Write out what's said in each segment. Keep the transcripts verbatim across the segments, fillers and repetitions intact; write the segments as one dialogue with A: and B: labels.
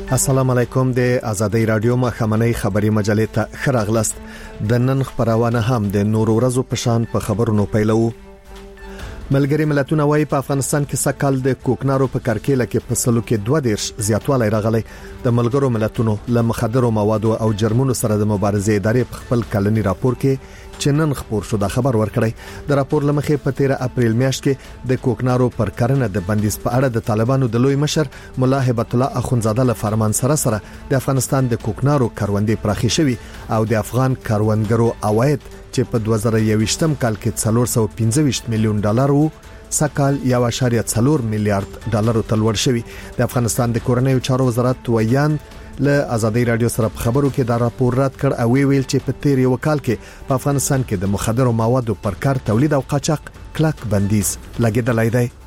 A: السلام علیکم د آزادۍ رادیو مخامنۍ خبري مجلې ته خراغلست. د نن خبرونه هم د نور ورځو په شان په خبرونو پیلو. ملګری ملتونه وايي په افغانستان کې سکهال د کوکنارو په کرکیله کې په سلو کې دوه دیرش زیاتوالی راغلی. د ملګرو ملتونو له مخدرو موادو او جرمونو سره د مبارزې ادارې په خپل کلنی راپور کې چې نن خبر شو دا خبر ورکړی. د راپور لمخې په تیره اپریل میاشت کې د کوکنارو پر کرنه د بندیز په اړه د طالبانو د لوی مشر مولا هبت الله اخونزاده له فرمان سره سره د افغانستان د کوکنارو کروندې پراخي شوی او د افغان کروندګرو عواید چې په دوه زره یوویشتم کال کې څلور سوه او پنځه ویشت میلیون ډالر وو سکهال یو اشاریه څلور میلیارډ ډالر ته لوړ شوی. د افغانستان د کورنیو چارو وزارت ویان له آزادۍ رادیو سره په خبرو کې دا راپور رد کړ او ویل چې په تیر یو کال کې په افغانستان کې د مخدرو موادو پر کار تولید او قاچاق کلک بندیز لګیدلای دی.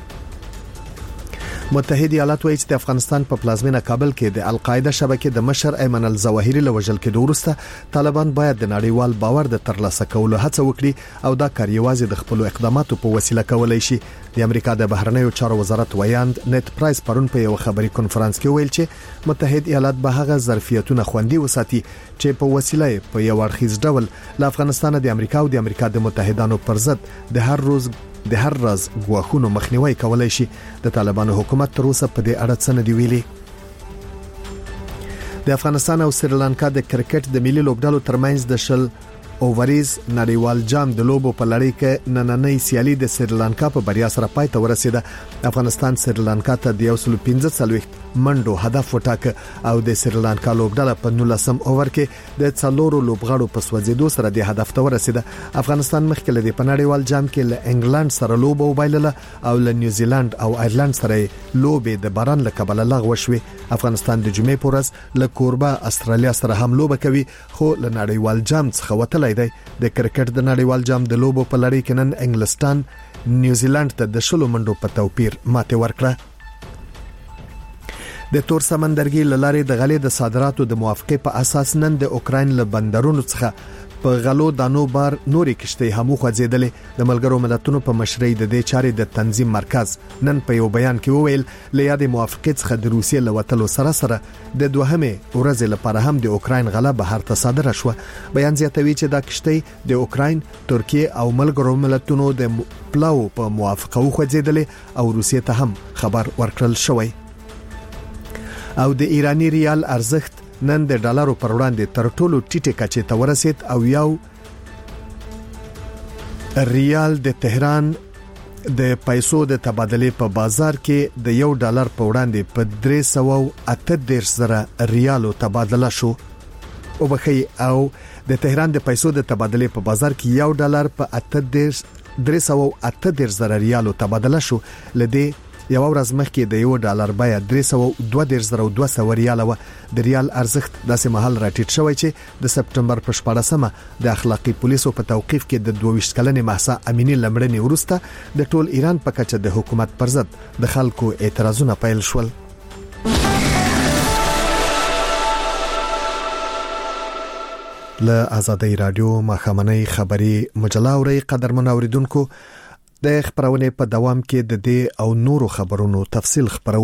A: متحده ایالات وایي چې د افغانستان په پلازمینه کابل کې د القاعده شبکې د مشر ایمن الظواهری له وژل کېدو وروسته طالبان باید د نړیوال باور د ترلاسه کولو هڅه وکړي او دا کار یوازې د خپل اقداماتو په وسیله کولای شي. د امریکا د بهرنیو چارو وزارت ویاند نت پرایس پرون په یو خبري کنفرانس کې ویل چې متحده ایالات به هغه ظرفیتونه خوندي وساتي چې په وسیله په یو اړخیز ډول له افغانستان د امریکا او د امریکا د متحدانو پر ضد د هر روز د هر راز غواخونو مخنیوي کولای شي. د طالبانو حکومت تر اوسه په دې اړه څه نه دی ویلي. د افغانستان او سریلانکا د کرکټ د ملي لوبډلو ترمنځ د شل اووریز نړیوال جام د لوبو په لړۍ کې نننۍ سیالي د سریلانکا په بریا سره پای ته ورسیده. افغانستان سریلانکا ته د یو سل پنځه څلوېښت منډو هدف وټاکه او د سریلانکا لوبډله په نولسم اوور کې د څلورو لوبغاړو په سوځیدو سره د هدف ته ورسیده. افغانستان مخکې له په نړیوال جام کې له انګلند سره لوبه وبایلله او له نیوزیلند او ایرلند سره لوبې د باران له کبله لغوه شوې. افغانستان د جمعې په ورځ له کوربه استرالیا سره هم لوبه کوي خو له نړیوال جام څخه وتلی دی. د کرکټ د نړیوال جام د لوبو په لړۍ کې نن انګلستان نیوزیلند ته د شلو منډو په توپیر ماته ورکړه. د تور سمندرګي لارې د غلې د صادراتو د موافقه په اساس نن د اوکراین له بندرونو څخه په غلو دانو بار نوري کشته همو خوځیدلې. د ملګرو ملتونو په مشرۍ د دې چارې د تنظیم مرکز نن په یو بیان کې وویل له یادې موافقه څخه د روسیې له وتلو سره سره د دوهمه ورځ لپاره هم د اوکراین غله بهر ته صادره شو. بیان زیاتوي چې دا کشته د اوکراین، ترکیه او ملګرو ملتونو د پلاو په موافقه خوځیدلې او روسیې ته هم خبر ورکړل شوی. او د ایرانی ریال ارزښت نن د ډالرو پر وړاندې تر ټولو ټیټه کچې ته ورسید او یو ریال د تهران د پیسو د تبادلې په بازار کې د یو ډالر په وړاندې په درې سوه او اته دېرش زره ریالو تبادله شو. او بخي او د تهران د پیسو د تبادلې په بازار کې یو ډالر په اته دېرش درې سوه او اته دېرش زره ریالو تبادله شو. لدې یو ورځ مخکې د یو ډالر بیه درې سوه او دوه دېرش زره دوه سوه ریال و. د ریال ارزښت داسې مهال راټیټ شوی چې د سپټمبر په شپاړسمه د اخلاقی پولیسو په توقیف کې د دوه ویشت کلنې مهسا امینی لمړنې وروسته د ټول ایران په کچه د حکومت پر ضد د خلکو اعتراضونه پیل شول. له آزادۍ رادیو مخامنۍ خبري مجله اوري قدرمن اوریدونکو د خبرونه په دوام کې د دې او نورو خبرونو تفصیل خبرو.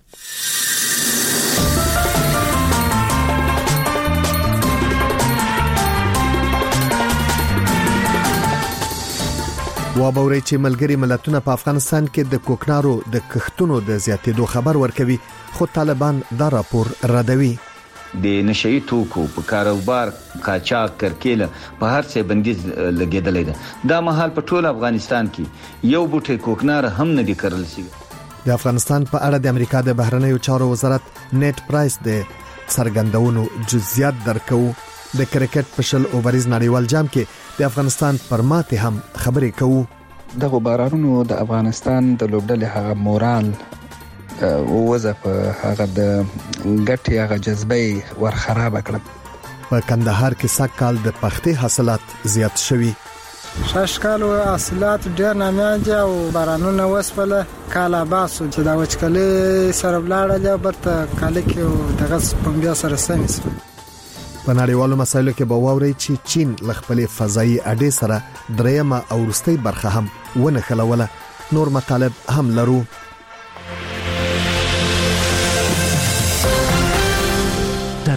A: وابوري چې ملګری ملتونه په افغانستان کې د کوکنارو د کښتونو د زیاتېدو خبر ورکوي خو طالبان دا راپور ردوي.
B: د نشئی توکو په کاروبار قاچاق کرکیله په هر څه بندیز لګیدلې ده. دا مهال په ټول افغانستان کې یو بوټي کوکنار هم نه دی کرل شوی.
A: د افغانستان په اړه د امریکا د بهرنیو چارو وزارت نت پرایس د څرګندونو جزئیات درکو. د کرکټ په شل اووریز نړیوال جام کې د افغانستان پر ماته هم خبرې کوو.
C: دغه بارانونو د افغانستان د لوبډلې هغه مورال او وظیفه هغه د ګټي هغه جذبه ور خراب کړ.
A: په کندهار کې سکهال د پختې حاصلات زیات شوي.
D: شاشکال او حاصلات ډېر ناميان دي او بارانونه وسپله کاله باسو چې دا وچکلې سره بلاړل برته کاله کې او دغه سپمبیا سره سمس.
A: په نړیوالو مسایلو کې به واوري چې چین ل خپل فضایي اډې سره دریمه او وروستۍ برخه هم ونه خلوله. نور مطالب هم لرو.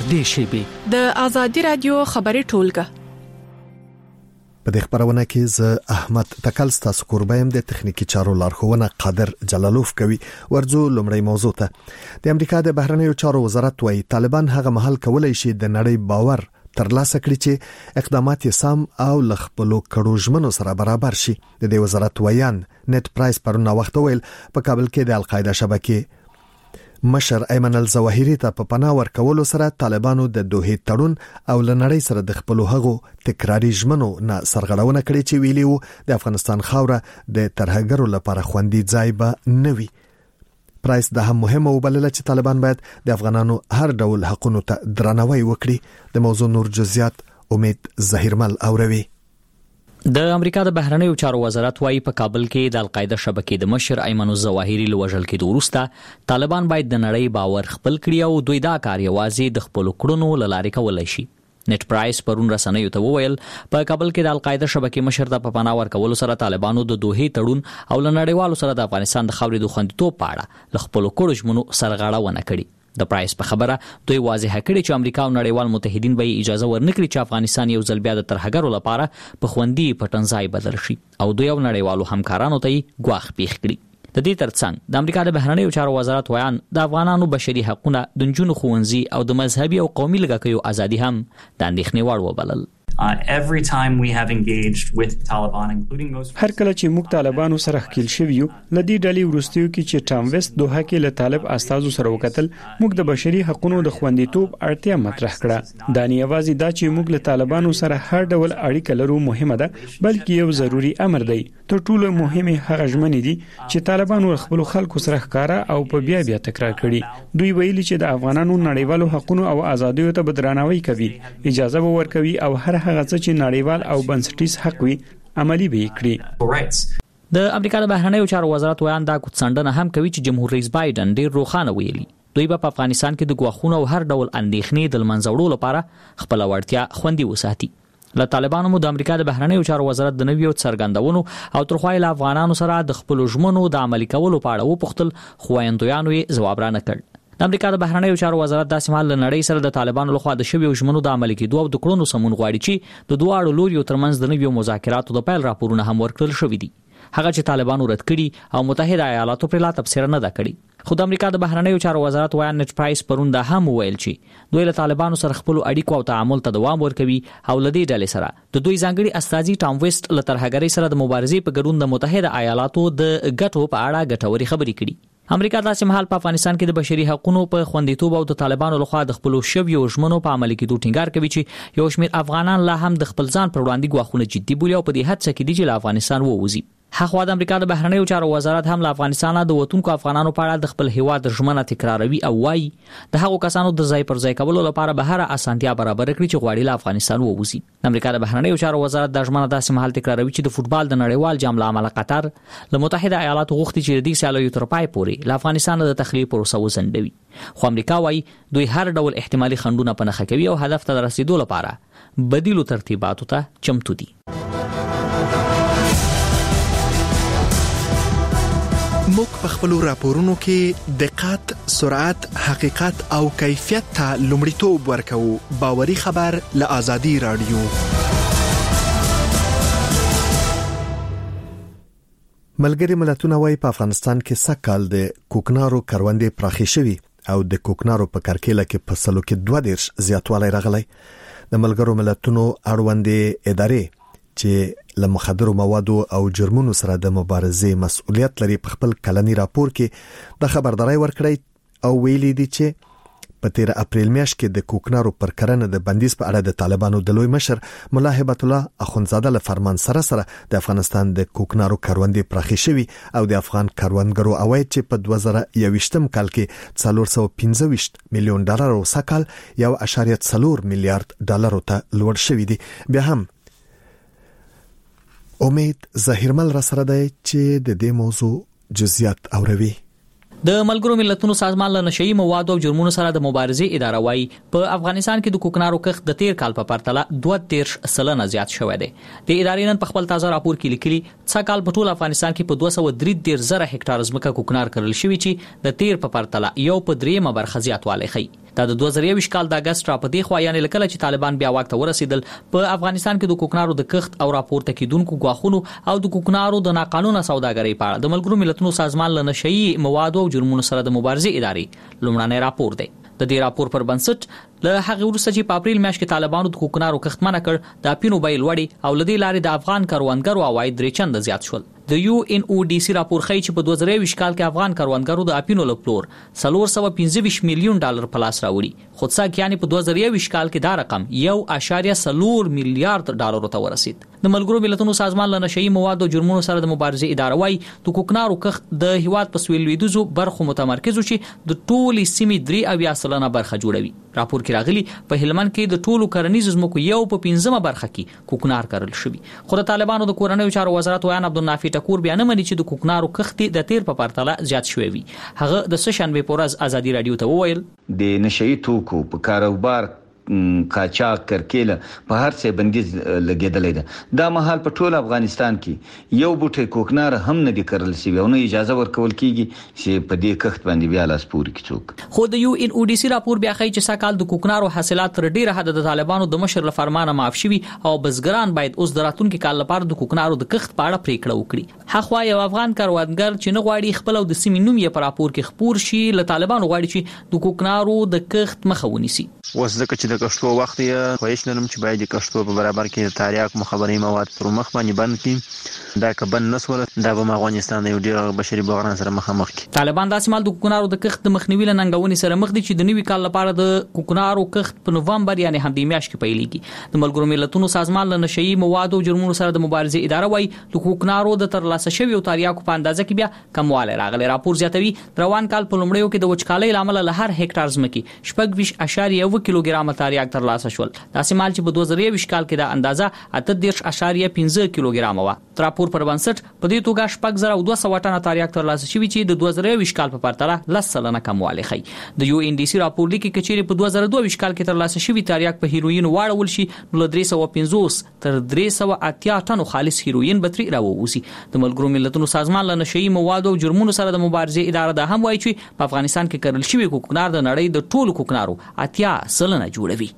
E: نږدې شي.
F: د آزادي رادیو خبري ټولګه
A: په دې خبرونه کې ز احمد تکل ستاسو کوربایم د تخنیکی چارو لارښوونه قادر جلالوف کوي. ورځو لومړی موضوع ته د امریکا د بهرنیو چارو وزارت وايي طالبان هغه مهال کولای شي د نړۍ باور ترلاسه کړي چې اقدامات یې سم او لخپلو کړو ژمنو سره برابر شي. د دې وزارت ویان نت پرایس پرونه وخت ویل په کابل کې د القاعده شبکې مشر ایمن الظواهری ته په پناه ورکولو سره طالبانو د دوه تړون او لنړی سره د خپل هغو تکراری ژمنو نه سرغړونه کړې چې ویلي وو د افغانستان خاوره د ترهګرو لپاره خوندي ځای به نه وي. پرایس د هم مهمه وبلله چې طالبان باید د افغانانو هر ډول حقوقو ته درناوی وکړي. د موضوع نور جزئیات امید ظهیرمل اوروي.
E: د امریکا د بهرنیو چارو وزارت وايي په کابل کې د القاعده شبکې د مشر ایمن الظواهری لوژل کې وروسته طالبان باید د نړۍ باور خپل کړي او دوی دا کار یوازې د خپل کړنو لارې کولای شي. نت پرایس پرون رسنیو ته وویل په کابل کې د القاعده شبکې مشر د پپانا ورکولو سره طالبانو د دوه تړون او لنړیوالو سره د افغانستان د خاورې د خوندیتوب په اړه ل خپل کړو ژمنو سرغړونه کړي. د پرایس په خبره دوی واضح کړي چې امریکا او نړیوال متحدین به اجازه ورنکړي چې افغانستان یو ځل بیا د ترهګرو لپاره په خوندي پټنځای بدل شي او دوی او نړیوالو همکارانو ته ګواښ پیښ کړي. د دې ترڅنګ د امریکا د بهرنیو چارو وزارت ویان د افغانانو بشري حقوقونه د جنونو خوندزي او د مذهبي او قومي لږکیو ازادي هم د اندېښنې وړ وبلل.
G: Uh, every time we have engaged with Taliban, including those
H: هر کله چې موږ طالبانو سره ښکیل شوی یو لدی ډلې ورستیو کې چې ټام ویست دوه کې له طالب استازو سره وکتل موږ د بشري حقوقو د خوندیتوب اړتیا مطرح کړه. دا نه یوازې دا چې موږ له طالبانو سره هر ډول اړیکه لرو مهمه ده بلکې یو ضروری امر دی. تر ټولو مهمه هغه ژمنې دي چې طالبانو خپل خلکو سره ښکارا او په بیا بیا تکرار کړي. دوی ویلي چې د افغانانو نړیوالو حقوقو او ازادیو ته بدرناوی کوي اجازه ورکوي او هر هغه څه چې نړیوال او بنسټیز حق وي عملی به کړي.
E: د امریکا د بهرنیو چارو وزارت ویان دا کوڅنډنه هم کوي چې جمهور رئیس بایدن ډیر روښانه ویلي دوی په افغانستان کې د غواخونو او هر ډول اندېښنې د منځوړو لپاره خپل وړتیا خوندي وساتي. له طالبانو د امریکا د بهرنیو چارو وزارت د نویو څرګندونو او ترخوایل افغانانو سره د خپل ژمنو د عملي کولو په اړه وپوښتل خو اندویانو یې جواب را نه کړ. د امریکا د بهرنیو چارو وزارت د سیمال نړۍ سره د طالبانو لخوا د شویو ژمنو د عملي کېدو او د کړنو سمون غواړي چې د دواړو لوريو ترمنځ د نویو مذاکراتو د پیل راپورونه هم ورکړل شوې دي. هغه چې طالبانو رد کړي او متحده ایالاتو پر لا تفسیر نه دا کړی. خو د امریکا د بهرنیو چارو وزارت ویان نت پرایس پرون دا هم ویل چې دوی له طالبانو سره خپل اړیکو او تعامل ته دوام ورکوي او لدی ډلې سره د دوی ځانګړي استاذي ټام ویست له ترهګرۍ سره د مبارزې په ګډون د متحده ایالاتو د ګټو په اړه ګټوري خبرې کړي. امریکا داسې مهال په افغانستان کې د بشري حقوقو په خوندیتوب او د طالبانو لخوا د خپل شویو ژمنو په عملي کېدو ټینګار کوي چې یو شمېر افغانان لا هم د خپل ځان پر وړاندې غواخونه جدي بولي او په دې هڅه کې دي چې له افغانستان ووځي. هغه د امریکا د بهرنیو چارو وزارت هم له افغانستان د وطنکو افغانانو په اړه د خپل هیواد ژمنه تکراروي او وايي د هغو کسانو د ځای پر ځای کولو لپاره به هر اسانتیا برابر کړي چې غواړي له افغانستان ووځي. د امریکا د بهرنیو چارو وزارت د ژمنه داسې مهال تکراروي چې د فوتبال د نړیوال جام له امله قطر له متحده ایالاتو غوښتي چې د دې سیالیو تر پای پورې له افغانستان د تخلیه پروسه وسنډوي. خو امریکا وايي دوی هر ډول احتمالي خنډونه په نښه کوي او هدف ته رسیدو لپاره بدیلو ترتیباتو ته چمتو دي.
I: موږ په خپل راپورونو کې دقت، سرعت، حقیقت او کیفیت ته لومړیتوب ورکوو. باوري خبر له آزادي رادیو.
A: ملګری ملتونه وايي په افغانستان کې سکهال د کوکنارو کروندې پراخې شوي او د کوکنارو په کرکیله کې په سلو کې دوه دیرش زیاتوالی راغلی. د ملګرو ملتونو اړوندې ادارې چې له مخدرو موادو او جرمونو سره د مبارزې مسؤلیت لري په خپل کلنی راپور کې د خبرداري ورکړی او ویلي دي چې په تیر اپریل میاشت کې د کوکنارو پر کرنه د بندیز په اړه د طالبانو د لوی مشر مولا هبت الله اخونزاده له فرمان سره سره د افغانستان د کوکنارو کروندې پراخې شوي او د افغان کروندګرو عواید چې په دوه زره یوویشتم کال کې څلور سوه پنځه ویشت میلیون ډالر او سکهال یو اشاریه څلور میلیارډ ډالر ته لوړ شوي دي. بیا هم امید ظهیرمل را سره دی چې د دې موضوع جزئیات اوروي.
E: د ملګرو ملتونو سازمان له نشئی موادو او جرمونو سره د مبارزې اداره وايي په افغانستان کې د کوکنارو کښت د تیر کال په پرتله دوه دېرش سلنه زیات شوی دی. د ادارې نن په خپل تازه راپور کې لیکلي څا کال په ټول افغانستان کې په دوه سوه درې دېرش زره هکټار ځمکه کوکنار کرل شوی چې د تیر په پرتله یو په دریمه برخه زیاتوالی ښیي. دا د دوه زره یوویشت کال د اګست را په دې خوا یعنې لکه چې طالبان بیا واک ته ورسېدل په افغانستان کې د کوکنارو د کښت او راپورته کیدونکو غواخونو او د کوکنارو د ناقانونه سوداګرۍ په اړه د ملګرو ملتونو سازمان له نشئی موادو او جرمونو سره د مبارزې ادارې لومړنی راپور دی. د دې راپور پر بنسټ له هغه وروسته چې په اپریل میاشت کې طالبانو د کوکنارو کښت منع کړ د اپینو بیل وړي او لدې لارې د افغان کاروانګرو عواید درې چنده زیات شول. د یو ان او ډي سي راپور ښیي چې په دوه زره یوویشت کال کې افغان کاروانګرو د اپینو له پلور څلور سوه پنځه ویشت میلیون ډالر په لاس راوړي، خو څاک یعنی په دوه زره یوویشت کال کې دا رقم یو اشاریه څلور میلیارډ ډالرو ته ورسید. د ملګرو ملتونو سازمان له نشئی موادو او جرمونو سره د مبارزې اداره وايي د کوکنارو کښت د هیواد په سویل لویدیځو برخو متمرکز چې د ټولې سیمې درې اویا سلنه برخه جوړوي. راپور کې راغلي په هلمند کې د ټولو کرنیزو ځمکو یو په پنځمه برخه کې کوکنار کرل شوی، خو د طالبانو د کورنیو چارو وزارت ویان عبدالنافع ټکور بیا نه مني چې د کوکنارو کښت د تیر په پرتله زیات شوی وي. هغه د سشنبه په ورځ ازادي رادیو ته وویل
B: د نشئی توکو په کاروبار قاچاق کرکیله په هر څه بندیز لګیدلې ده. دا مهال په ټول افغانستان کې یو بوټي کوکنار هم نه دی کرل شوی او نه اجازه ورکول کیږي چې په دې کښت باندې بیا لاس پوري کیڅوک.
E: خو د یو ان او ډي سي راپور بیا ښیي چې ساکال د کوکنارو حاصلات تر ډیره حد د طالبانو د مشر له فرمانه معاف شوي او بزګران باید اوس د راتلونکي کال لپاره د کوکنارو د کښت په اړه پریکړه وکړي. هغه یو افغان کاروانګر چې نه غواړي خپل او د سیمې نوم یې په راپور کې خپور شي له طالبانو غواړي چې د کوکنارو د کښت مخه ونیسي.
J: اوس ځکه چې د کښتو وخت یې خواهش لرم چې باید د کښتو په برابر کې تاریاک مخابري مواد پر مخ باندې بند کړي. دا که بند نسول دا به افغانستان یو ډیر بشري بحران سره مخامخ کړي.
E: طالبان داسې مال د کوکنارو د کښت د مخنیوي له ننګونې سره مخ دي چې د نوي کال لپاره د کوکنارو کښت په نومبر یعنی همدې میاشت کې پیلېږي. د ملګرو ملتونو سازمان له نشئی موادو او جرمونو سره د مبارزې اداره وايي د کوکنارو د ترلاسه شویو تاریاکو په اندازه کې بیا کموالی راغلی. راپور زیاتوي روان کال په لومړیو کې د وچکالۍ له امله له هر هکټار ځمکې شپږ ویشت اشاریه اوه کیلوګرامه تاریاک ترلاسه شول. داسې مال چې په دوه زره یوویشت کال کې د اندازه اته دېرش اشاریه پنځه کیلوګرامه وه. راپور پر بنسټ په دې توګه شپږ زره دوه سوه ټنه تاریاک ترلاسه شوي چې د دوه زره یوویشت کال په پرتله لس سلنه کموالی ښیي. د یو ان ډي سي راپور لیکي که چیرې په دوه زره دوه ویشت کال کې ترلاسه شوي تاریاک په هیروینو واړول شي نو له درې سوه پنځوس تر درې سوه اتیا ټنو خالص هیروین به ترې راووځي. د ملګرو ملتونو سازمان له نشئی موادو او جرمونو سره د مبارزې اداره دا هم وایي چې په افغانستان کې کرل شوي کوکنار د نړۍ د ټولو کوکنارو اتیا سلنه جوړوي.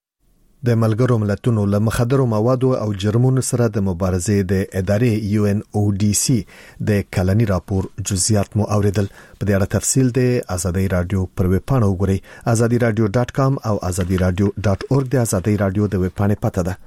A: د ملګرو ملتونو له مخدرو موادو او جرمونو سره د مبارزې د ادارې یو ان او ډي سي د کلنی راپور جزئیات مو اوریدل. په دې اړه تفصیل د ازادي رادیو پر ویب پاڼه وګورئ ازادي رادیو ډاټ کام او ازادي رادیو ډاټ اورګ د ازادي رادیو د ویب پاڼې پته ده.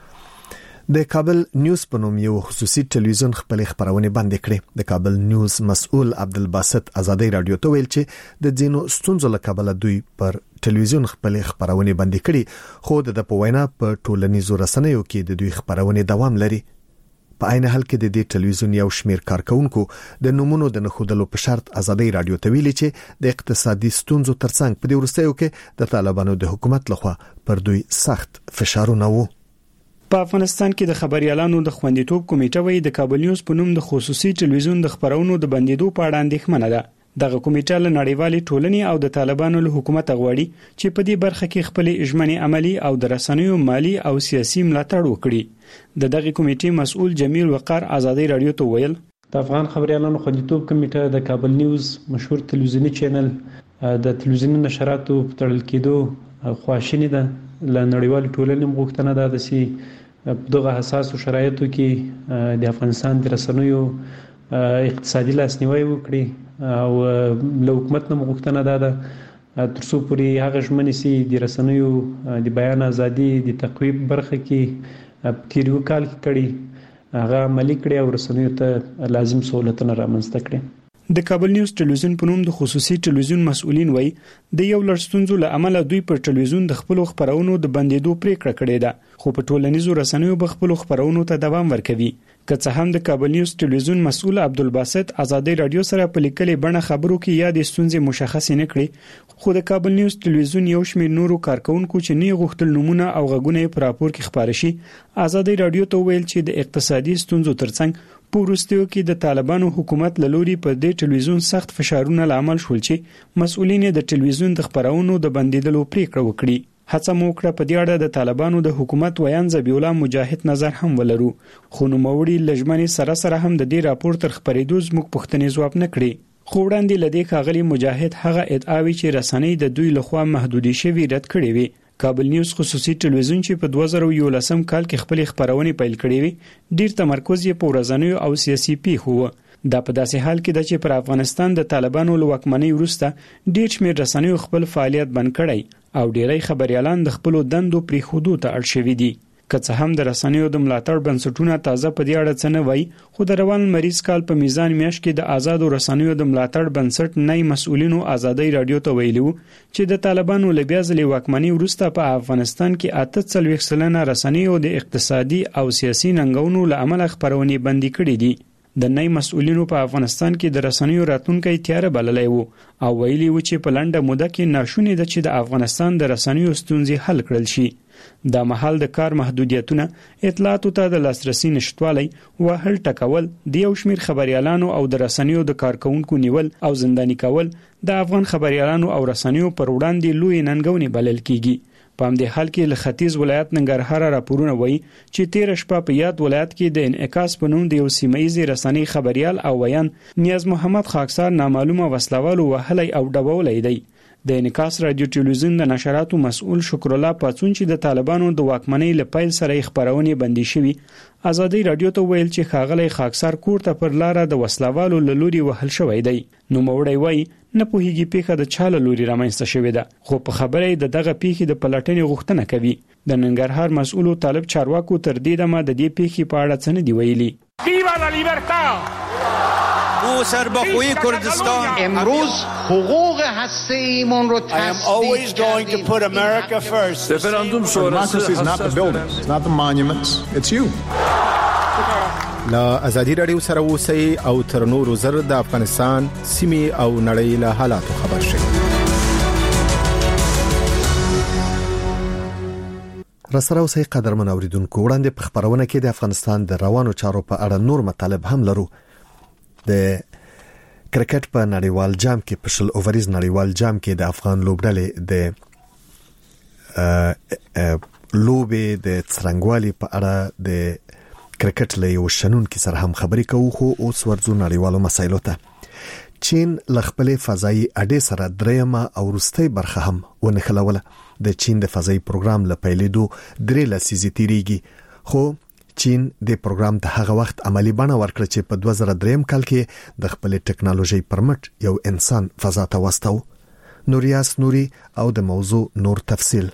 A: د کابل نیوز په نوم یو خصوصي ټلویزیون خپل خبرونه بند کړې. د کابل نیوز مسؤل عبدالباسط ازادي رادیو ته ویل چې د ځینو ستونزو له کبله دوی پر ټلویزیون خپل خبرونه بند کړي، خو د په وینا په ټولنیزو رسنیو کې د دوی خبرونه دوام لري. په عین حال کې د دې ټلویزیون یو شمیر کارکونکو د نمونو د نخودلو په شرط ازادي رادیو ته ویلي چې د اقتصادي ستونزو ترڅنګ په دې ورستیو کې د طالبانو د حکومت لخوا پر دوی سخت فشارونه وو.
H: په افغانستان کې د خبريالانو د خوندیتوب کمیټه وایي د کابل نیوز په نوم د خصوصي ټلویزیون د خبرونو د بندیدو په اړه اندېښمنه ده. دغه کمیټه له نړیوالې ټولنې او د طالبانو له حکومت غواړي چې په دې برخه کې خپل اجمنی عملی او د رسنیو مالی او سیاسي ملاتړ وکړي. د دغه کمیټې مسؤل جمیل وقار ازادي رادیو ته ویل
K: د افغان خبريالانو خوندیتوب کمیټه د کابل نیوز مشهور تلویزیونی چینل د تلویزیوني نشراتو په تړل کېدو خواشینی ده. له نړیوالې ټولنې مغوښتنه ده د سی په دغه حساسو شرایطو کې د افغانستان د رسنیو اقتصادي لاسنیوي وکړي او له حکومت نه مغوښتنه ده تر څو پورې هغه ژمنې سي د رسنیو د بیان ازادي د تقویب برخه کې تیر یو کال کې کړي هغه عملي کړي او رسنیو ته لازم سہولتونه رامنځته کړي.
H: د کابل نیوز ټلویزیون په نوم د خصوصي ټلویزیون مسؤلین وایي د یو لړ ستونزو له امله دوی پر ټلویزیون د خپل خبرونو د بندیدو پریکړه کړې ده، خو په ټولنیزو رسنیو به خپل خبرونو ته دوام ورکوي. که څه هم د کابل نیوز ټلویزیون مسؤل عبدالباسط ازادي رادیو سره په لیکلي بڼه خبرو کې یاد ستونزې مشخص نه کړې، خو د کابل نیوز ټلویزیون یو شمېر نورو کارکونکو چې نه غوښتل نمونه او غږونه په راپور کې خبري شي، ازادي رادیو ته ویل چې د اقتصادي ستونزو ترڅنګ په وروستیو کې د طالبانو حکومت له لوري په دې ټلویزیون سخت فشارونه لامل شول چې مسؤلین د ټلویزیون د خبرونو د بندیدلو پریکړه وکړي. هڅه مو وکړه په دې اړه د طالبانو د حکومت ویان ذبیح الله مجاهد نظر هم ولرو، خو نوموړي لجمنې سره سره هم د دې راپور تر خبرېدو زموږ پوښتنې ځواب نه کړي. خو وړاندې لدې ښاغلي مجاهد هغه ادعاوې چې رسنۍ د دوی لخوا محدودې شوي رد کړې وي. کابل نیوز خصوصي ټلویزیون چې په دوه زره یولسم کال کې خپل خبرونه پیل کړې وي، ډیر تمرکز یې په ورځنیو او سیاسي پیښو و. دا په داسې حال کې ده چې پر افغانستان د طالبانو له واکمنۍ وروسته ډیر شمېر رسنیو خپل فعالیت بند کړی او ډیری خبريالان د خپل دندو پریښودو ته اړ شوي دي. که څه هم د رسنیو د ملاتړ بنسټونه تازه په دې اړه څه نه وایي، خو د روان مریض کال په میزان میاشت کې د آزادو رسنیو د ملاتړ بنسټ نه مسؤلینو ازادي رادیو ته ویلو چې د طالبانو له بیا ځلې واکمنۍ وروسته په افغانستان کې اته څلوېښت سلنه رسنیو د اقتصادي او سیاسي ننګونو له امله خبرونه بندي کړې دي. د نئی مسؤلینو په افغانستان کې د رسنیو راتلونکي تیار بللی وو او ویلي و چې په لنډه موده کې ناشونې ده چې د افغانستان د رسنیو ستونزې حل کړل شي. دا مهال د کار محدودیتونه، اطلاعاتو ته د لاسرسي نشټوالی، وهل ټکول، د یو شمېر خبريالانو او د رسنیو د کارکونکو نیول او زنداني کول د افغان خبريالانو او رسنیو پر وړاندې لوی ننګونې بلل کیږي. په همدې حال کې له ختیځ ولایت ننګرهار راپورونه وایي چې تیر شپه په یاد ولایت کې د انعکاس په نوم د یو سیمایي رسنۍ خبريال او ویان نیاز محمد خاکسار نامعلومه وسلوال وهلی او ډبولی دی. د انعکاس رادیو ټلویزیون د نشراتو مسؤل شکر الله پاتون چې د طالبانو د واکمنۍ له پیل سره خبرونه بندي شوي، ازادي رادیو ته ویل چې خاغلی خاکسار کور ته پر لار د وسلوالو له لوري وهل شوی دی. نو موړی وایي نه پوهیږي پیښه د چا له لوري رامنځته شوې ده، خو په خبره د دغه پیښې د پلټنې غوښتنه کوي. د ننګرهار مسؤل طالب چارواکو تر دې دمه د دې پیښې په اړه څه نه دی ویلي.
L: ویوا لا لیبرتا او سربخوی کردستان
M: امروز حقوق هسته‌ایمون رو تصدیق کردیم.
L: رفراندوم شورای
N: is not the buildings, it's not the monuments, it's you.
O: لا ازادي رادیو سره اوسئ او تر نورو زر د افغانستان سیمې او نړۍ له حالاتو خبر شئ.
A: رسره اوسئ قدرمن اوریدونکو، وړاندې په خبرونه کې د افغانستان د روانو چارو په اړه نور مطالب هم لرو. د کرکټ په نړیوال جام کې په شل اووریز نړیوال جام کې د افغان لوبډلې د لوبې د څرنګوالي په اړه د کرکټ له یو شنون کې سره هم خبرې کوو. خو اوس ورځو نړیوالو مسایلو ته. چین له خپل فضایي اډې سره درېمه او وروستۍ برخه هم ونښلوله. د چین د فضایي پروګرام له پیلېدو درې لسیزې تیریږي، خو چین د پروګرام ته هغه وخت عملی بڼه ورکړه چې په دوه زره درې کال کې د خپل ټکنالوژي پرمټ یو انسان فضا ته واستاو. نوریاس نوري او د موضوع نور تفصیل.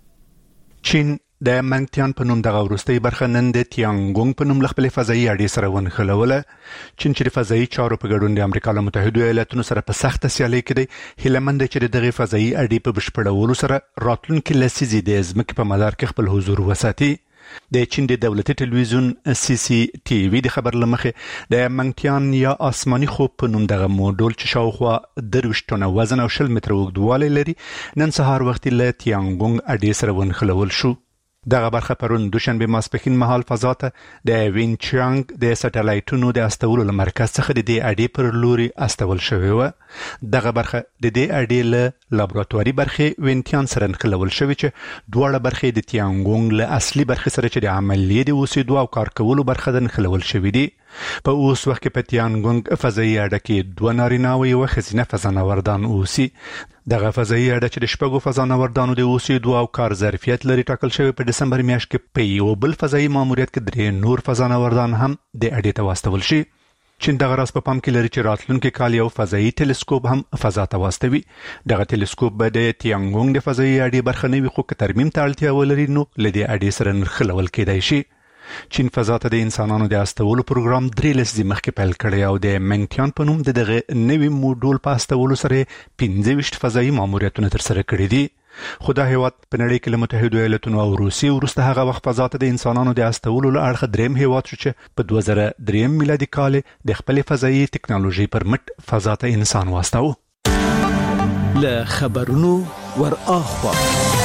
P: چین د منګتیان په نوم دغه وروستۍ برخه نن د تیانګونګ په نوم خپل فضایي اډې سره ونښلوله. چین چې د فضایي چارو په ګډون د امریکا له متحده ایالاتونو سره په سخته سیالي کې دی، هیلهمند چې دغه فضایي اډې په بشپړولو سره راتلونکي لسیزې د ځمکې په مدار کې خپل حضور وساتي. د چین د دولتي ټلویزیون سی سی ټي وي د خبر لمخې د منګتیان یا آسماني خوب په نوم دغه موډول چې شاوخوا درویشت ټنه وزن او شل متره اوږدوالی لري، نن سهار وختي له تیانګونګ اډې سره ونښلول شو. دغه برخه پرون دوشنبه ماسپښین مهال فضا ته د وینچانګ د سټلایټونو د استولو له مرکز څخه د دې اډې پر لوري استول شوې وه. دغه برخه د دې اډې له لابراتواري برخې وینتیان سره نښلول شوې چې دواړه برخې د تیانګونګ له اصلي برخې سره چې د عملیې د اوسېدو او کار کولو برخه د نښلول شوې دي. په اوس وخت کې په تیانګونګ فضایي اډه کې دوه نارینه او یوه ښځینه فضانوردان اوسي. دغه فضایي اډه چې د شپږو فضانوردانو د اوسېدو او کار ظرفیت لري ټاکل شوی په دسمبر میاشت کې په یو بل فضایي ماموریت کې درې نور فضانوردان هم د اډې ته واستول شي. چین دغه راز په پام کې لري چې راتلونکي کال یو فضایي ټلسکوپ هم فضا ته واستوي. دغه ټلسکوپ به د تیانګونګ د فضایي اډې برخه نه وي، خو که ترمیم ته اړتیا ولري نو له دې اډې سره نښلول کېدای شي. چین فضا ته د انسانانو د استولو پروګرام درې لسیزې مخکې پیل کړی او د منګتیان په نوم د دغه نوي موډول په استولو سره پنځه ویشت فضایي ماموریتونه ترسره کړي دي. خو دا هیواد په نړۍ کې له متحده ایالاتونو او روسیې وروسته هغه وخت فضا ته د انسانانو د استولو له اړخه دریم هیواد شو چې په دوه زره درې میلادي کال د خپل فضایي ټکنالوژي پر مټ فضا ته انسان واستاوه.
I: له خبرونو ور اخوا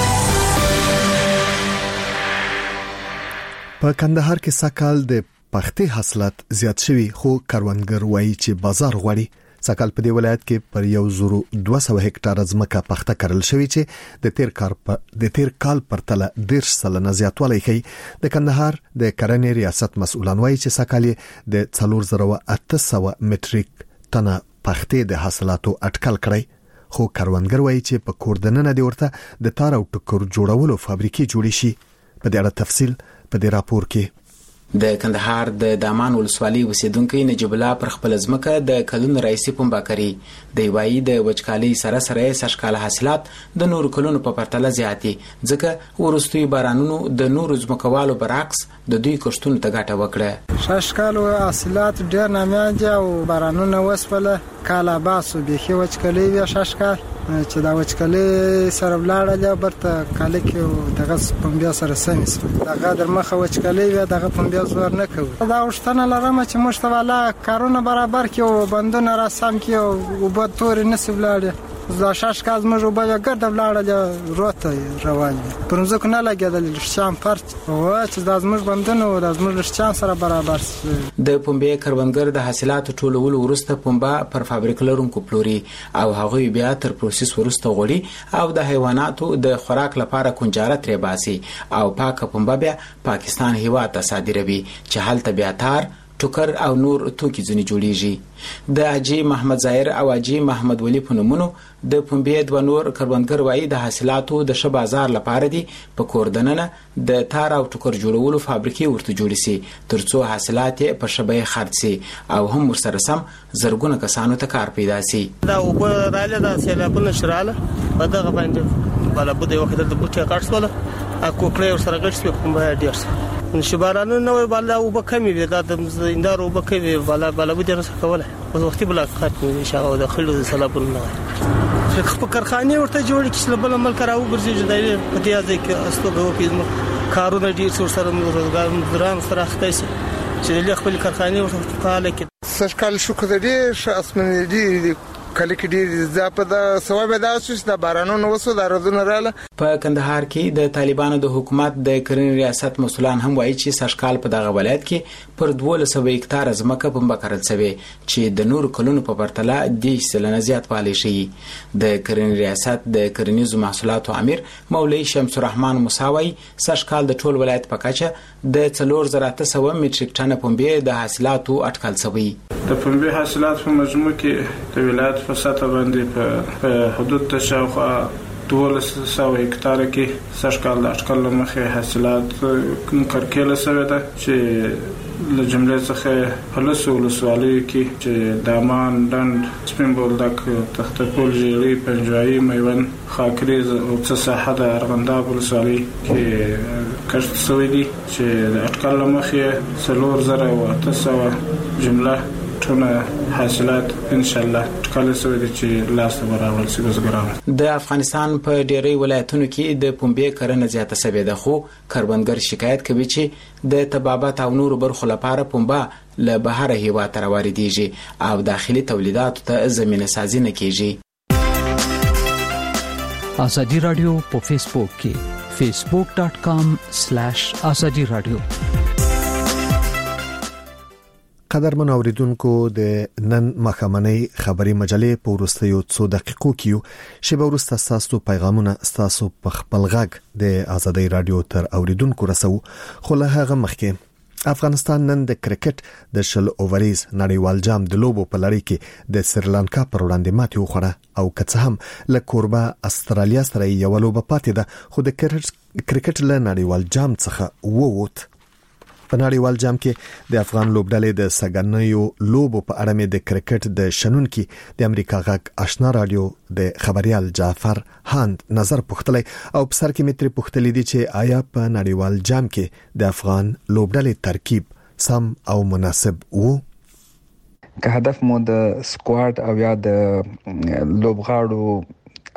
A: په کندهار کې سکهال د پختې حاصلات زیات شوي خو کروندګر وایي چې بازار غواړي. سکهال په دې ولایت کې پر یو زرو دوه سوه هکټار ځمکه پخته کړل شوې چې د تیر کال په د تیر کال پرتله ډیر سلنه زیاتوالی کوي. د کندهار د کرنې ریاست مسؤلان وایي چې سکهال د څلور زره اته سوه مټریک ټنه پختې د حاصلاتو اټکل کړی، خو کروندګر وایي چې په کوردننه دی ورته د تار او ټکر جوړولو فابریکې جوړې شي. په دې اړه تفصیل په دې راپور کې.
Q: د کندهار د دامان ولسوالۍ اوسیدونکو نجیب الله پر خپل ځمکه د کلونو راځي پنبه کوي. د وایي د وچکالۍ سره سره سږکال حاصلات د نور کلونو په پرتله زیاتي، ځکه ورستوي بارانونو د نور ځمکوالو برعکس د دوی کښتونو ته ګټه وکړه.
D: سږکال حاصلات ډېر نامیان دي او بارانونه وسپله کاله باسو به وچکالۍ وي. سږکال چې دا وچکالۍ سره ولاړه برته کاله کې دغه پنبه سره سمس دغه در مخه وچکالۍ وي دغه پنبه زور نه کوي. دا وشتنه لرم چې مشتواله کارونه برابر کې او بندونه را سم کې او وبد تور نسب لاړه زه شش کاز مې وبیا ګرد ولاړه روته روان دي پرمزه کنه لګیدل شام پرت او چې د ازمر بندونه او د ازمر شان سره برابر شي.
Q: د پنبه کروندګر د حاصلاتو ټولولو ورسته پنبه پر فابریکه لرونکو پلوري او هغه بیا تر پروسس ورسته غوړي او د حیواناتو د خوراک لپاره کنجاره ترې باسي او پاکه پنبه بیا پاکستان هیواد ته صادروي چې هلته بیا تار ټوکر او نور توکي ځنی جوړیږي. د اجي محمد ظاهر او اجي محمد ولی په نومونو د پنبه د نور کروندګر وایي د حاصلاتو د ش بازار لپاره دي په کوردننه د تار او ټوکر جوړولو فابریکې ورته جوړې سي ترڅو حاصلات په شبای خرڅ سي او هم ورسره سم زرګونه کسانو ته کار پیدا سي.
R: دا وبراله د سیلابونو شراله په دغه باندې بل بده وخت د بوټي کارڅوله اكو کړی سره غټ په ډیر شبارانو نو بالا وبکمي دا د اندار وبکمي بالا بالا بده رس کوله او وختي بلا خاط ان شاء الله داخلو سلابونه په کارخانه ورته جوړ کړي بل عمل کراو ګرځي جدای په دې ځای کې استوګو کې کارونه ډیر سر سره روزګار مزران سره اخته شي چې له خپل کارخانه ورته فعال کړي.
S: سږکال شو کړي شاسمن دي کله کې ډیر زیات د ثواب د اساس د بارانونو وسو د رودونو رااله.
Q: په کندهار کې د طالبانو د حکومت د کرنې ریاست مسؤلان هم وایي چې سږکال په دغه ولایت کې پر دوه سوه هکټار ځمکه پنبه کرل شوی چې د نور کلونو په پرتله د سلنه زیات والی شي. د کرنې ریاست د کرنیزو محصولاتو امیر مولوی شمس الرحمن موساوي سږکال د ټول ولایت په کچه د څلور زره اته سوه مټریک ټنه پنبه د حاصلاتو اټکل شوی.
T: د پنبه حاصلات په مجموع کې د ولایت په سطح باندې په حدود ته شاوخوا دوه سوه هکټار کې سږکال د اټکل مخې حاصلات کرکیله شوی ده چې له جملې څخه په لسو ولسوالیو کې چې دامان ډنډ سپین بولدک تخته پل ژیړي پنجوایي میوند خاکریز او څه ساحه د ارغنداب ولسوالۍ کې کښت شوی دي چې د اټکل مخې څلور زره او اته سوه جمله ټول حاصلات ان شاء الله ټکل سوی دي چې لاس ته راوړل شي بزګرانو.
Q: د افغانستان په ډیری ولایتونو کې د پنبه کرنه زیاته شوې ده خو کروندګر شکایت کوي چې د طبابت او نورو برخو لپاره پنبه له بهر هیواد ته واردېږي او داخلي تولیداتو ته زمینه سازي نه کیږي.
U: ازادي رادیو په فیسبوک کې facebook dot com slash azadi radio.
A: قدرمن اوریدونکو د نن مخامنۍ خبري مجلې په ورستیو څو دقیقو کې شی به ورسته تاسو پیغامونه تاسو په خپل غږ د ازادي رادیو تر اوریدونکو رسو. خو له هغه مخکې افغانستان نن د کرکټ د شل اووریز نړیوال جام د لوبو په لړۍ کې د سریلانکا پر وړاندې ماتې وخوړه او که څه هم له کوربه استرالیا سره یو لوبه پاتې ده خو د کرکټ له نړیوال جام څخه ووت. په نړیوال جام کې د افغان لوبډلې د سګنیو لوبو په اړه مې د کرکټ د شنونکي د امریکا غږ آشنا رادیو د خبريال جعفر هاند نظر پوښتلی او په سر کې مې ترې پوښتلی دي چې آیا په نړیوال جام کې د افغان لوبډلې ترکیب سم او مناسب وو؟
C: که هدف مو د سکواډ او یا د لوبغاړو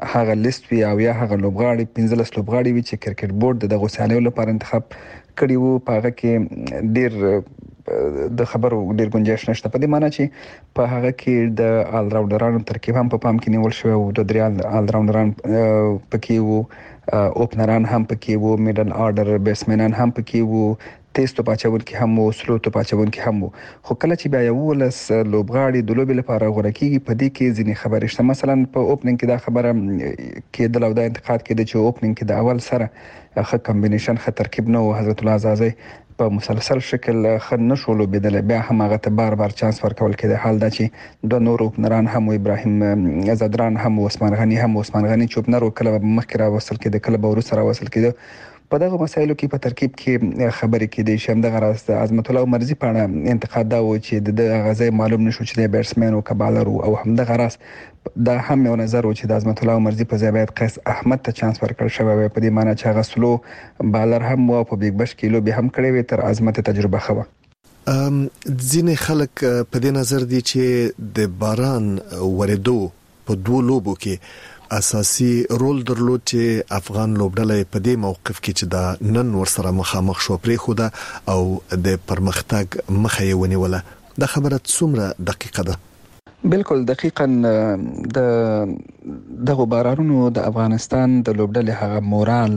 C: هغه لیست وی او یا هغه لوبغاړي پنځلس لوبغاړي وی چې کرکټ بورډ د غوسانیو لپاره انتخاب کړي وو. په هغه کې ډیر د خبرو ډیر گنجائش نشته، په دې معنی چې په هغه کې د آل راونډرانو ترکیب هم په پام کې نیول شوی او د درې آل راونډران پکې وو، اوپنران هم پکې وو، میډل آرډر بیټسمنان هم پکې وو، تیز توپ اچونکي هم وو، سلو توپ اچونکي هم وو. خو کله چې بیا یو ولس لوبغاړي د لوبې لپاره غوړه کیږي، په دې کې ځینې خبرې شته. مثلا په اوپننګ کې دا خبره کېدل او دا انتقاد کېده چې اوپننګ کې د اول سره ښه کمبینیشن ښه ترکیب نه و. حضرت الله عزازی په مسلسل شکل ښه نشو لوبېدلی، بیا هم هغه ته بار بار چانس ورکول کېده. حال دا چې دوه نور اوپنران هم و، ابراهیم زدران هم و، عثمان غني هم و. عثمان غني چې اوپنر و کله مخکې راوستل کېده، کله به وروسته راوستل کېده. په دغه مسایلو کې په ترکیب کې خبرې کېدې شي. همدغه راز د عظمت الله عمرزي په اړه انتقاد دا و چې د دغه غځای معلوم نشو چې د بیټسمن او کبالر او همدغه راز دا هم یو نظر و چې د عظمت الله عمرزي په ځای باید قیس احمد ته چانس ورکړل شوی وای، په دې معنی چې هغه سلو بالر هم و، په بیگ بش کې لوبي هم کړې وي، تر عظمت تجربه خو.
A: ام ځینې خلک په دې نظر دي چې د باران وریدو په دوه لوبو کې اساسي رول درلود چې افغان لوبډله په دې موقف کې چې دا نن ورسره مخامخ شو پرې خو ده او د پرمختګ مخه یې ونیوله. دا خبره څومره دقیقه ده؟
C: بالکل دقیقاً د دغه بارانونو د افغانستان د لوبډلې هغه مورال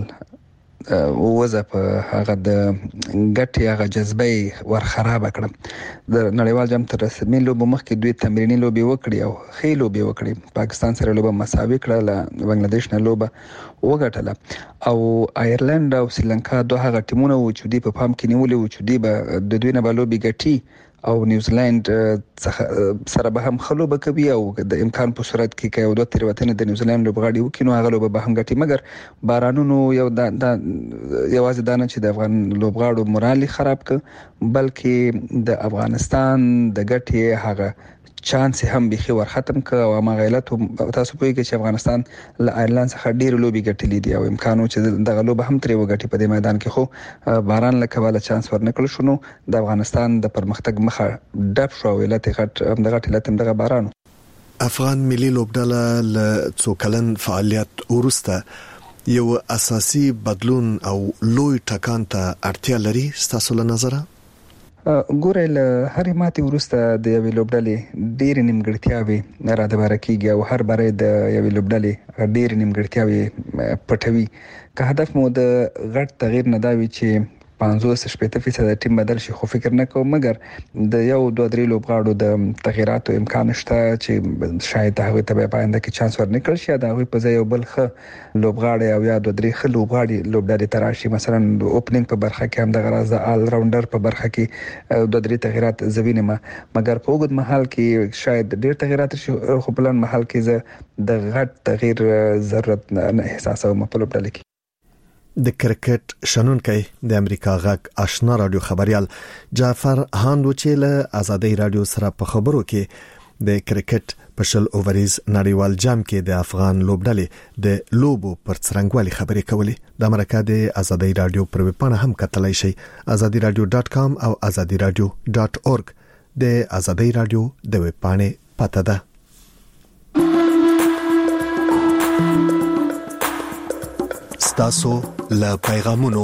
C: وزه په هغه د ګټي هغه جذبه ور خراب کړه. د نړیوال جام تر رسمي لوبو مخکې دوی تمرینی لوبي وکړي او خې لوبي وکړي. پاکستان سره لوبه مساوي کړه، له بنگلاديش نه لوبه وګټله او آیرلند او سریلانکا دوه هغه ټیمونه و چې دوی په پام کې نیولې و چې دوی به د دوی نه به لوبي ګټي او نیوزیلند سره به هم خلو به کوي او د امکان په صورت کې کې یو دوه تیروتنې د نیوزیلند لوبغاړي وکینو هغه لوبه به هم ګټي. مګر بارانونو یو د یوازې دانه چې د افغان لوبغاړو مورال خراب ک، بلکې د افغانستان د ګټي هغه چانس هم به خور ختم ک او ما غیلت تاسو پوهیږئ چې افغانستان له آیرلند څخه ډیر لوبي ګټلې دي او امکانو چې دغه لوبه هم ترې وګټي. په دې میدان کې خو باران له کباله چانس ورنکړل شنو د افغانستان د پرمختګ مخه ډب شو ویلته غټ دغه ټلته دغه بارانو.
A: افغان ملي لوبډله له څو کلن فعالیت ورسته یو اساسي بدلون او لوی ټکان ته اړتیا لري ستاسو له نظره؟
C: ګوره له هرې ماتې وروسته د یوې لوبډلې ډېرې نیمګړتیاوې را دبره کېږي او هر بری د یوې لوبډلې ډېرې نیمګړتیاوې پټوي. که هدف مو د غټ تغییر نه دا وي چې پنځوس شپږ فیصد ټیم بدل شي، خو فکر نه کوم مګر د یو دوه درې لوبغاړو د تغیراتو امکان شته چې شاید هغه ته په آینده کې چانس ورنکړل شي. دا هغه په ځای یو بل ښه لوبغاړي او یا دوه درې ښه لوبغاړي لوبډلې تراشي. مثلا د اوپننګ په برخه کې هم د غراز د آل راونډر په برخه کې دوه درې تغیرات زوینه ما، مګر په وګد محل کې شاید ډېر تغیرات شي، خو په لن محل کې زه د غټ تغییر ضرورت نه احساسوم په لوبډلې کې.
A: د کرکټ شنونکي د امریکا غږ آشنا رادیو خبريال جعفر هاندو چې له آزادۍ رادیو سره په خبرو کې د کرکټ په شل اووريز نړیوال جام کې د افغان لوبډلې د لوبو پر څرنګوالي خبرې کولې. د امریکا د آزادۍ رادیو پر ویبپاڼه هم کتلای شي azadi radio dot com او azadi radio dot org. د آزادۍ رادیو د ویبپاڼې پته ده. ستاسو له پیغامونو.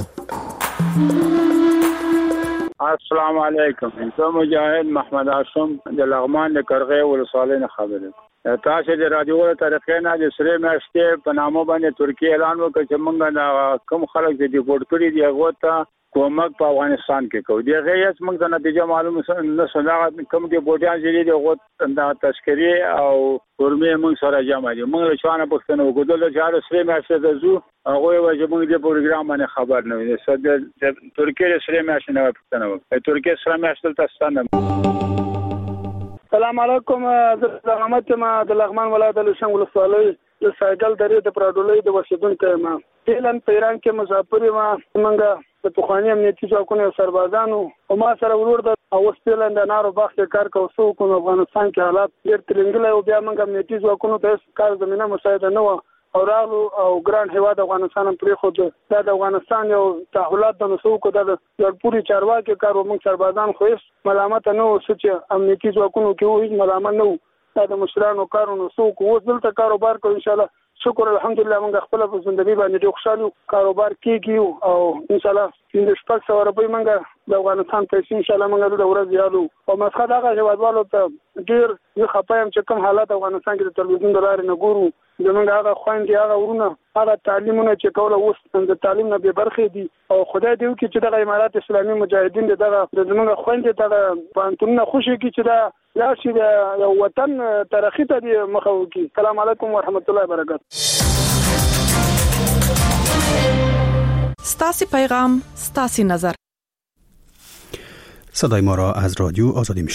F: السلام علیکم، زه مجاهد محمد هاشم د لغمان د کرغې ولسوالۍ نه خبرم. تاسو د رادیو طریقې نه د سری میاشتې په نامه باندې ترکیه اعلان وکړ چې موږ د کوم خلک د ډیپورټ کړي دي هغه ته کومک په افغانستان کې کوو. دی غیاس موږ د نتیجه معلومه نه سره کوم دي بوډیان چې دي هغه د تشکری او ورمه موږ سره جمع دي. موږ له شانه پښتنو وګدل چې سری میاشتې د زو هغه واجب موږ د پروګرام باندې خبر نه وي. صد د ترکیه سری میاشتې نه پښتنو ترکیه سره میاشتې تاسو نه.
V: السلام علیکم، زه محمد ما د لغمان ولایت له شنګ ولسوالۍ له سایګل درې د پراډولۍ د وسیدونکو ما ایلان پیران کې مسافر ما منګه د پخوانی امنیتي ځواکونو سربازانو او ما سره ورور د اوستلند نارو باغ کې کار کوو کوم افغانستان کې حالات ډېر ترنګل او بیا موږ امنیتي ځواکونو ته کار زمينه مساعده نه و او رالو او ګران هیواد افغانستان پرې خو د افغانستان یو تحولات د نسو کو د پوری چارواکي کارو موږ سربازان خو ملامت نه و چې امنیتي ځواکونو کې وې ملامت نه و د مشرانو کارونو سو کو دلته کاروبار کو ان شاء الله شکر الحمدلله موږ خپل په ژوندۍ باندې ډېر خوشاله کاروبار کیږي او ان شاء الله د شپږ سوه روپۍ موږ د افغانستان پیسې ان شاء الله موږ د ورځې یادو او مسخه دغه هیوادوالو ته ډېر زه خپه یم چې کوم حالات افغانستان کې د تلویزیون د لارې نه ګورو زمونږ هغه خویندې هغه ورونه هغه تعلیمونه چې کوله اوس د تعلیم نه بې برخې دي او خدای دې وکړي چې دغه امارات اسلامي مجاهدین دغه زمونږ خویندې دغه پوهنتونونه خوشي کړي چې دا یا چې د یو وطن ترقي ته دې مخه وکړي. السلام علیکم ورحمت الله وبرکاته.
B: ستاسي پیغام ستاسي نظر.
G: صدای ما را از رادیو آزادی